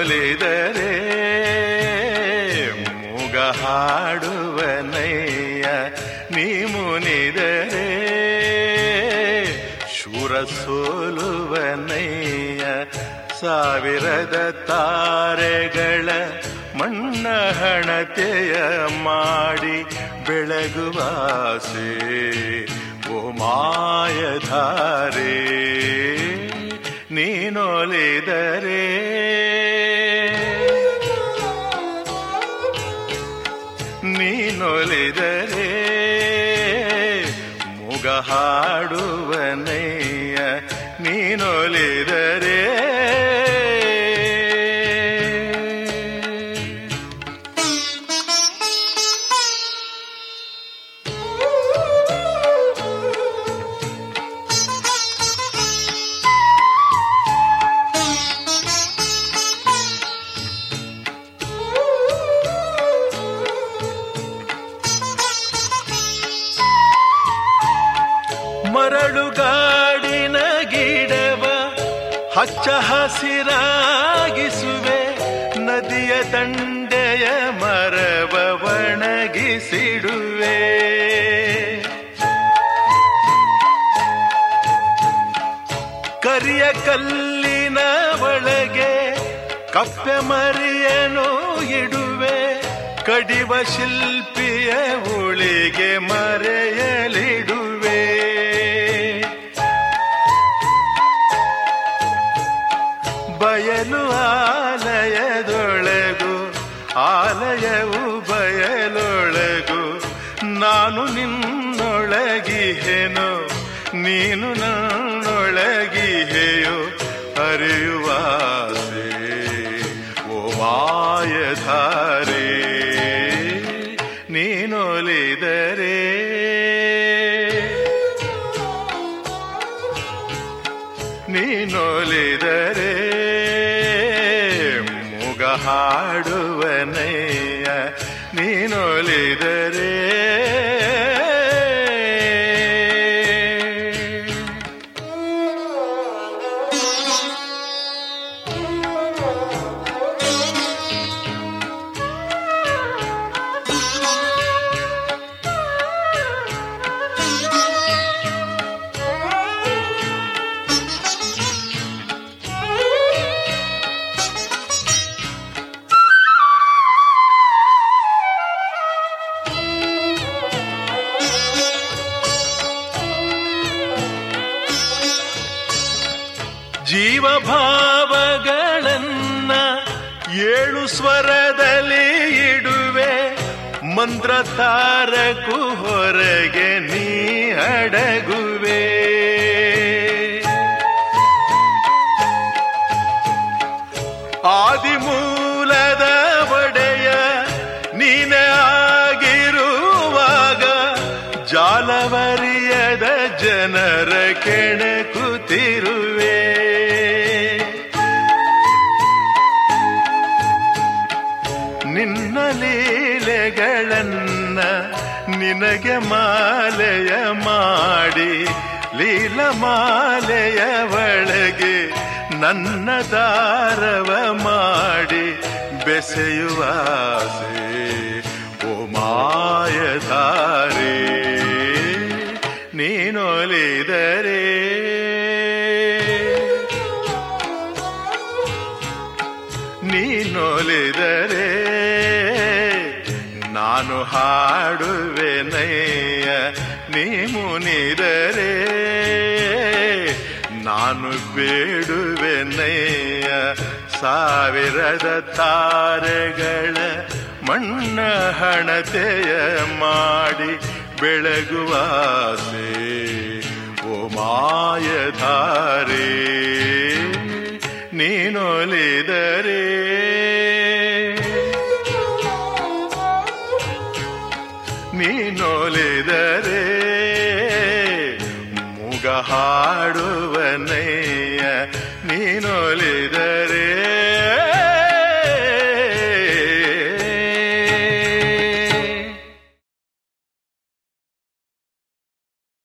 ನೀನೊಲಿದರೆ ಮೂಗ ಹಾಡುವನಯ್ಯ, ನೀ ಮುನಿದರೆ ಶೂರ ಸೋಲುವನಯ್ಯ. ಸಾವಿರದ ತಾರೆಗಳ ಮಣ್ಣ ಹಣತೆಯ ಮಾಡಿ ಬೆಳಗುವಾಸೆ ಓ ಮಾಯಧಾರೆ, ನೀನೊಲಿದರೆ ನೀನೊಲಿದರೆ ಮೂಗ ಹಾಡುವನಯ್ಯ, ನೀನೊಲಿದರೆ ಮರಳುಗಾಡಿನ ಗಿಡವ ಹಚ್ಚ ಹಸಿರಾಗಿಸುವೆ, ನದಿಯ ದಂಡೆಯ ಮರವ ಒಣಗಿಸಿಡುವೆ. ಕರಿಯ ಕಲ್ಲಿನ ಒಳಗೆ ಕಪ್ಪೆ ಮರಿಯನು ಇಡುವೆ, ಕಡಿವ ಶಿಲ್ಪಿಯ ಉಳಿಗೆ ಮರೆಯಲಿಡುವೆ. ಬಯಲು ಆಲಯದೊಳಗು ಆಲಯವು ಬಯಲೊಳಗು, ನಾನು ನಿನ್ನೊಳಗಿಹೆನು ನೀನು ನನ್ನೊಳಗಿಹೆಯೋ ಅರಿಯುವಾಸೆ ಓ ಮಾಯಧಾರೆ, ನೀನೊಲಿದರೆ ನೀನೊಲಿದರೆ ಮೂಗ ಹಾಡುವನಯ್ಯ, ನೀನೊಲಿದರೆ ಜೀವಭಾವಗಳನ್ನ ಏಳು ಸ್ವರದಲ್ಲಿ ಇಡುವೆ, ಮಂತ್ರ ತಾರಕು ಹೊರಗೆ ನೀ ಅಡಗುವೆ. ಆದಿಮೂಲದ ಒಡೆಯ ನೀನೇ ಆಗಿರುವಾಗ, ಜಾಲವರಿಯದ ಜನರ ಕೆಣಕುತ್ತಿರುವೆ. ನಿನ್ನ ಲೀಲೆಗಳನ್ನ ನಿನಗೆ ಮಾಲೆಯ ಮಾಡಿ, ಲೀಲಮಾಲೆಯ ಒಳಗೆ ನನ್ನ ದಾರವ ಮಾಡಿ ಬೆಸೆಯುವಾಸೆ ಓ ಮಾಯಧಾರೆ, ನೀನೊಲಿದರೆ ನೀನೊಲಿದರೆ ನಾನು ಹಾಡುವೆನಯ್ಯ, ನೀ ಮುನಿದರೆ ನಾನು ಬೇಡುವೆನಯ್ಯ. ಸಾವಿರದ ತಾರೆಗಳ ಮಣ್ಣ ಹಣತೆಯ ಮಾಡಿ ಬೆಳಗುವಾಸೆ ಓ ಮಾಯಧಾರೆ, ನೀನೊಲಿದರೆ ನೀನೊಲಿದರೆ ಮೂಗ ಹಾಡುವನಯ್ಯ, ನೀನೊಲಿದರೆ